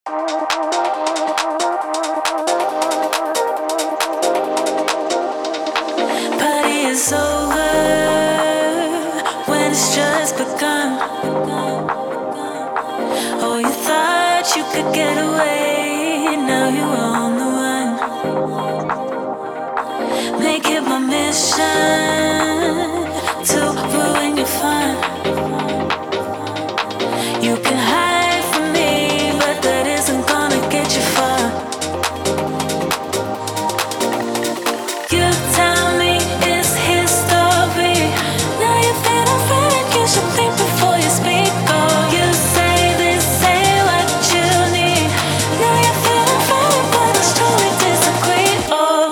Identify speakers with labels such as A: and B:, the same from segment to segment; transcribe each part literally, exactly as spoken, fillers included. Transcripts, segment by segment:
A: Party is over when it's just begun. Oh, you thought you could get away, now you're on the run. Make it my mission to ruin your fun. You can hide from me, but that isn't gonna get you far. You tell me it's history. Now you feel afraid, you should think before you speak. Oh, you say this ain't what you need. Now you feel afraid, but it's true we disagree. Oh.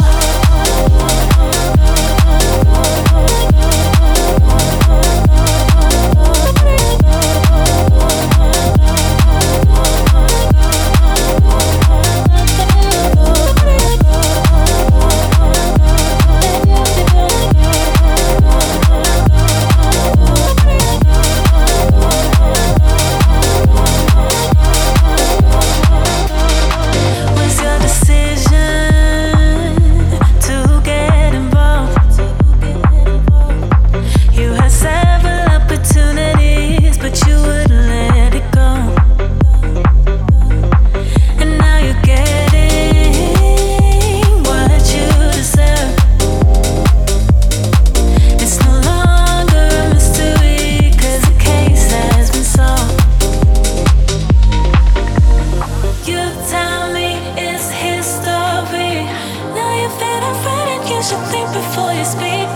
A: Was your decision to get involved? You had several opportunities, but you wouldn't let it go. And now you're getting what you deserve. It's no longer a mystery, 'cause the case has been solved. You tell me it's history. Now you feel afraid and you should think before you speak.